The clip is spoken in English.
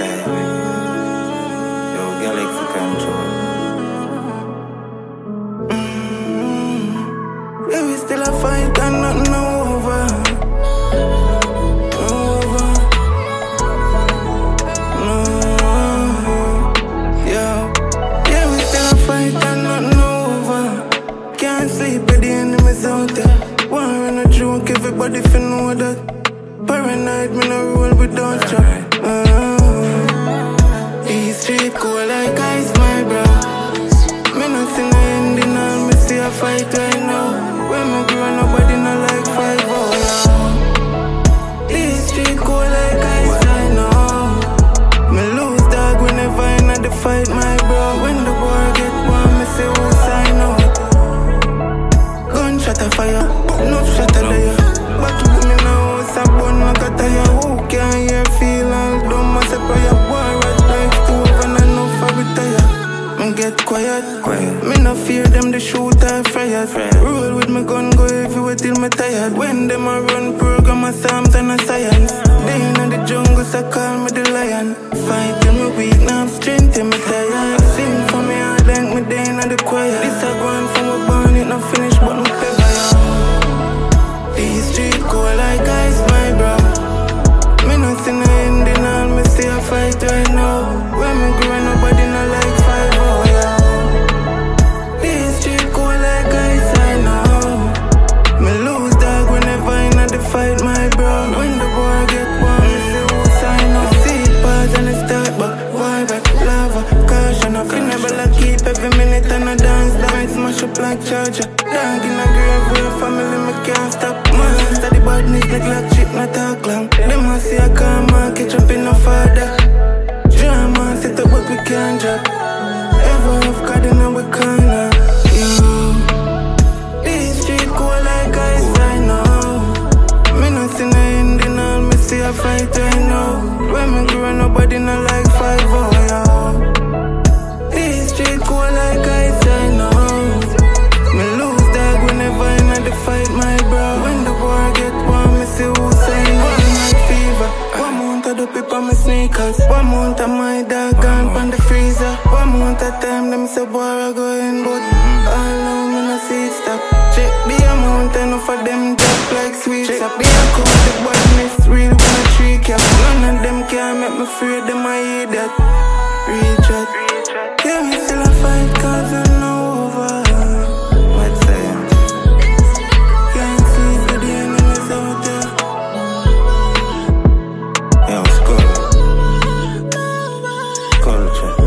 side. Yo, Galaxy Control. Yeah, we still a fight and nothing over. Everybody fin know that. Paranoid, me no roll with don't trap. These street cool like ice, my bro. Me no see no ending, all me see a fight right now. When me grow, nobody no like 5 These street cool like ice, I know. Me lose dog whenever I in the fight, my bro. When the war get warm, me say who sign out. Gunshot a fire, no shot a there. Back to me now, it's a bun, I got tire. Who can hear, feel all dumb, I say prayer. War at night, 2 and I know for retire. Me get quiet. Me no fear them, they shoot or fire. Roll with my gun, go everywhere till me tired. When them a run program, a psalms and a science. They in the jungle, so call me the lion. Fight till me weak, now I'm strength till me tired. Sing for me, I thank me, they in the choir. This a going from a born, it not finished, but me clever. These street cool like ice, my bro. Me no see no ending, all me see a fight right now. When me grow, nobody no like 5 These street cool like ice, I know. Me lose dog whenever I in the fight, my bro. When the war get warm, me see who sign up. See it pause and it start, but war back, lava, caution up. You never like keep every minute and a dance. That smash up like charger. Dog in a grave where family me can't stop. The badness like shit, not talk long. Them a see a karma, catch up in no father. Drama, set up but we can't drop. Ever have God in our corner. This street cool like ice, I know. Me no see no ending, all me see a fight right now. When me grow, nobody no like 5 This street cool like ice, I know. Me lose dog whenever I in the fight, my bro. When the war get warm, me see who sign up. Night fever. 1 month of the paper, my sneakers. 1 month of my dog gone from the freezer. 1 month of time, them say war I go in, but all now me no see it stop. Check the amount, enough of them drop like sweets. Check the account, the badness real when I tree cap. None of them can make me afraid, them I hear that. Reach out. Yeah, me still a fight, cause I know over. What's that? Can't sleep, but the enemy's out there. Yo, Skull. Culture.